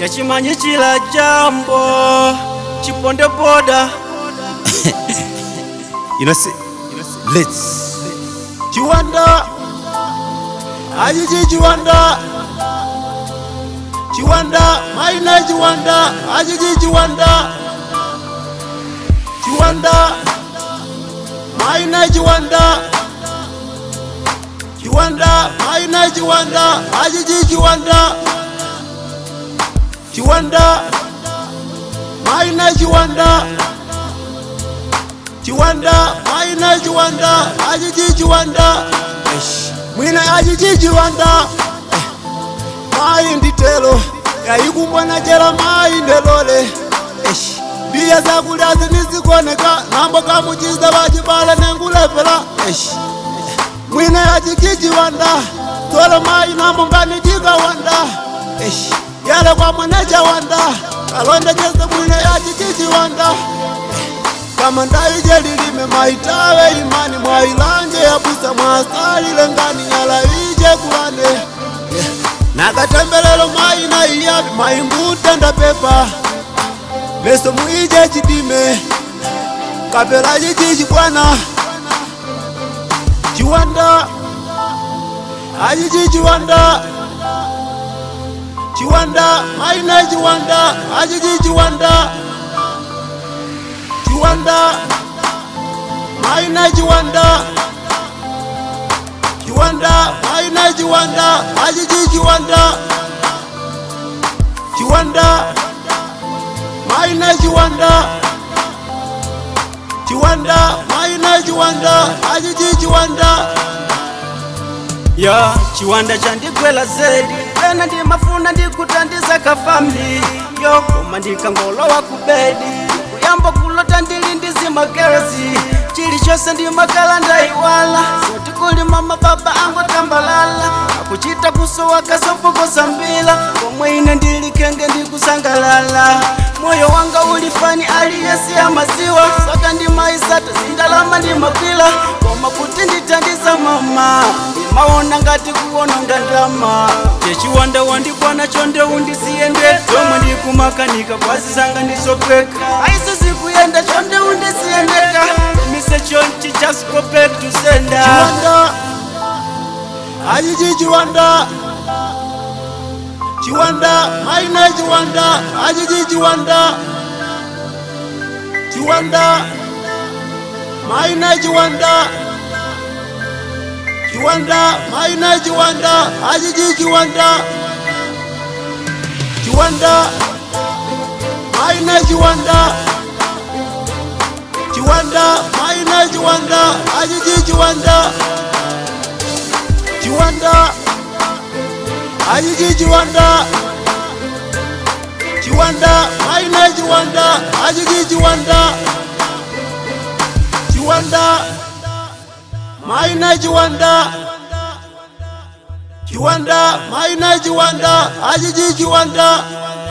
Yachimanyichila jambo chiponde boda. You know, see, let's Chiwanda, Ajiji Chiwanda, Chiwanda, Maina Chiwanda, Ajiji Chiwanda, Chiwanda, Maina Chiwanda, Chiwanda, Maina Chiwanda, Ajiji Chiwanda, Chiwanda, Maina Chiwanda, Chiwanda, Maina Chiwanda, Ajiji Chiwanda, Mwina Ajiji Chiwanda, Mai nditelo, yayikumbwana jera mai ndelole, Biya zakulya zinizikoneka, nambo kamuchiza bachibala nengulepela, Mwina Ajiji Chiwanda, tola mai nambo ngani jikawanda, Yale kwa mwenecha wanda, kalonda jese mwina Ajiji Chiwanda, kama ndaije lilime maitawe imani mwailanje yabusa mwasali lengani nyala ije kulane Nagatembelelo maina iyabi maimbuta ndapepa Leso muije chidime kapela Ajiji bwana Chiwanda Ajiji Chiwanda Chiwanda maina Chiwanda Ajiji Chiwanda Chiwanda, Maina Chiwanda, Chiwanda, Maina Chiwanda, Ajiji Chiwanda, Chiwanda, Maina Chiwanda, Chiwanda, Maina Chiwanda, Ajiji Chiwanda. Ya Chiwanda chandikwela zedi, pena ndi mafuna ndikutandiza ka family. Yo koma ndikangolo wa kubedi, kuyamba kulota ndili ndizima gerezi. Chili chose ndi makalanda iwala, soti kuli mama baba ango tambalala. Akuchita kusowa kasofoko zambila, komwe ine ndili kenge ndikusangalala. Moyo wanga ulifani aliyesi ya maziwa, saka ndi maisata zindalama ndi makwila. Koma kuti nditandiza mama, maona ngati kuononga ndama. Chiwanda wandikwana chonde undisiyende, zomwe ndikumakanika kwazisanga ndizopeka. Aiso zikuyenda chonde undisiyendeka, mise chonchi just go back to sender. Chiwanda, Ajiji Chiwanda, Chiwanda, Maina Chiwanda, Ajiji Chiwanda, Chiwanda, Maina Chiwanda, Chiwanda, Maina Chiwanda, Ajiji Chiwanda, Chiwanda, Maina Chiwanda, Chiwanda, Maina Chiwanda, Ajiji Chiwanda, Chiwanda, Ajiji Chiwanda, Chiwanda, Maina Chiwanda, Ajiji Chiwanda, Chiwanda, Maina Chiwanda, Chiwanda, Maina Chiwanda, Ajiji Chiwanda.